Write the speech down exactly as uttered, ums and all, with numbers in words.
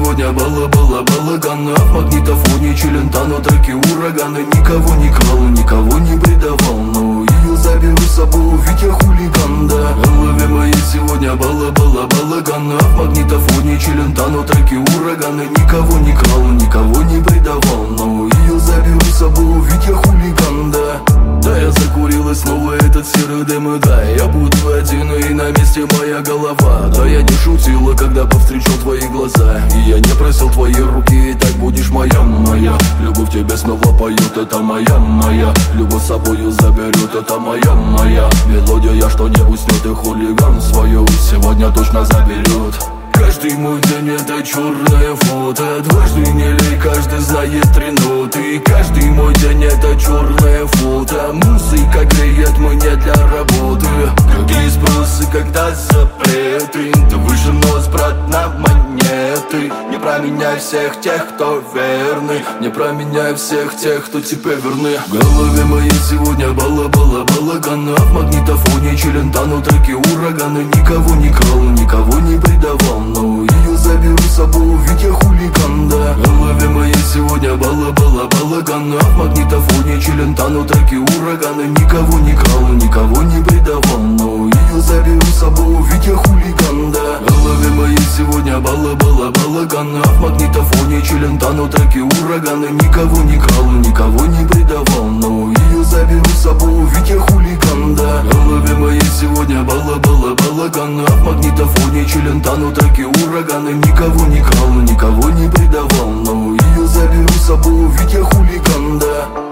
сегодня бала-бала балагана. В магнитофоне челентано, треки ураганы. Никого не крал, никого не предавал, но ее заберу с собой, ведь я хулиган, да. В голове моей сегодня бала-бала балагана. В магнитофоне челентано, треки ураганы. Никого не крал, никого не предавал, но ее заберу с собой, ведь я хулиган, да. Да, я закурил и снова этот серый дым, и да, я буду один, и на месте моя голова. Да, я не шутила, когда повстречал твои глаза, и я не просил твои руки, и так будешь моя, моя. Любовь тебе снова поют, это моя, моя. Любовь с собою заберет, это моя, моя. Мелодия, что не уснет, и хулиган свою сегодня точно заберет. Каждый мой день это черное фото. Дважды не лей, каждый знает три ноты. Каждый мой день это черное фото. Музыка греет мне для работы. Какие спросы, когда запреты? Ты выше нос, брат, на монеты. Не променяй всех тех, кто верны. Не променяй всех тех, кто тебе верны. В голове моей сегодня бала-бала балагана. В магнитофоне челентано, треки ураганы. Никого не крал, никого не предавал, но ее заберу с собой, ведь я хулиган, да. В голове моей сегодня бала-бала балагана. В магнитофоне челентано, треки ураганы. Никого не крал, никого не предавал, но ее заберу с собой, ведь я хулиган, да. В голове моей сегодня бала-бала балагана. В магнитофоне челентано, треки ураганы. Никого не крал, никого не предавал, но ее заберу с собой, ведь я хулиган, да. В голове моей сегодня бала-бала балагана. В магнитофоне челентано, треки ураганы. Никого не крал, никого не предавал, но ее заберу с собой, ведь я хулиган, да.